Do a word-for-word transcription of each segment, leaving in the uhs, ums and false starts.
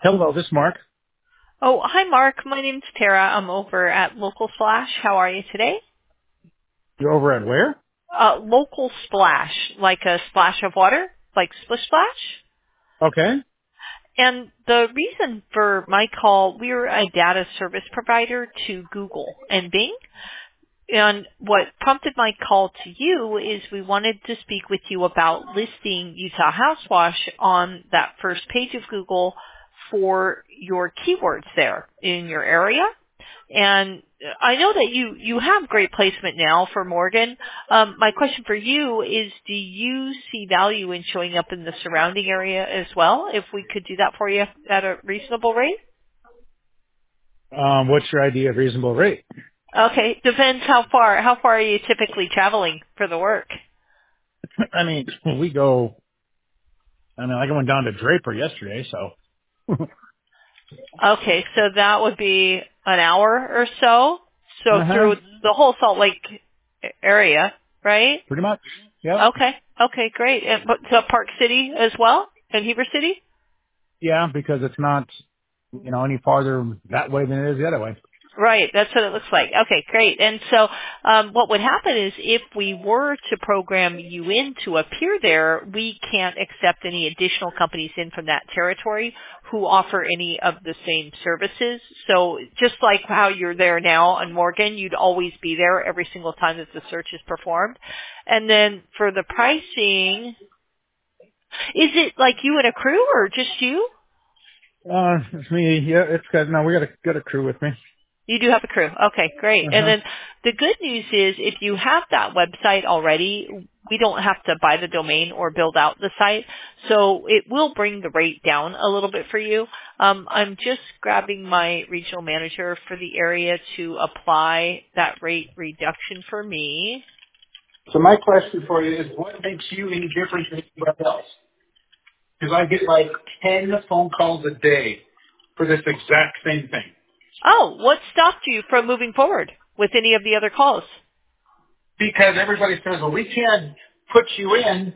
Hello, this is Mark. Oh, hi, Mark. My name's Tara. I'm over at Local Splash. How are you today? You're over at where? Uh, Local Splash, like a splash of water, like Splish Splash. Okay. And the reason for my call, we're a data service provider to Google and Bing. And what prompted my call to you is we wanted to speak with you about listing Utah Housewash on that first page of Google for your keywords there in your area. And I know that you, you have great placement now for Morgan. Um, my question for you is, do you see value in showing up in the surrounding area as well, if we could do that for you at a reasonable rate? Um, what's your idea of reasonable rate? Okay, depends how far. How far are you typically traveling for the work? I mean, we go, I mean, I went down to Draper yesterday, so. Okay, so that would be an hour or so. So Uh-huh. through the whole Salt Lake area, right? Pretty much. Yep. Okay, okay, great. And but to Park City as well, and Heber City? Yeah, because it's not, you know, any farther that way than it is the other way. Right, that's what it looks like. Okay, great. And so um, what would happen is if we were to program you in to appear there, we can't accept any additional companies in from that territory who offer any of the same services. So just like how you're there now on Morgan, you'd always be there every single time that the search is performed. And then for the pricing, is it like you and a crew or just you? Uh, it's me, yeah, it's good. No, we got a, got a crew with me. You do have a crew. Okay, great. And Uh-huh. then the good news is if you have that website already, we don't have to buy the domain or build out the site. So it will bring the rate down a little bit for you. Um, I'm just grabbing my regional manager for the area to apply that rate reduction for me. So my question for you is, what makes you any different than anybody else? Because I get like ten phone calls a day for this exact same thing. Oh, what stopped you from moving forward with any of the other calls? Because everybody says, well, we can't put you in.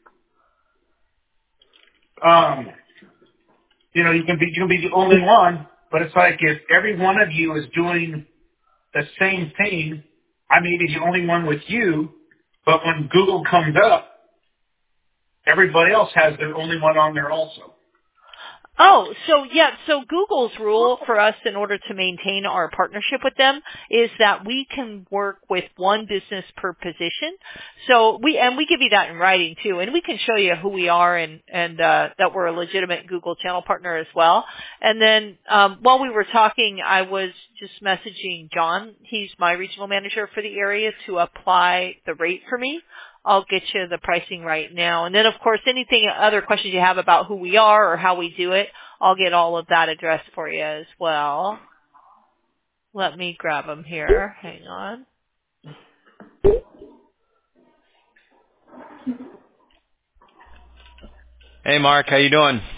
Um, you know, you can be you can be the only one, but it's like if every one of you is doing the same thing, I may be the only one with you, but when Google comes up, everybody else has their only one on there also. Oh, so yeah, so Google's rule for us in order to maintain our partnership with them is that we can work with one business per position. So we, and we give you that in writing too, and we can show you who we are and, and, uh, that we're a legitimate Google channel partner as well. And then, um, while we were talking, I was just messaging John. He's my regional manager for the area to apply the rate for me. I'll get you the pricing right now. And then, of course, anything, other questions you have about who we are or how we do it, I'll get all of that addressed for you as well. Let me grab them here. Hang on. Hey, Mark, how you doing?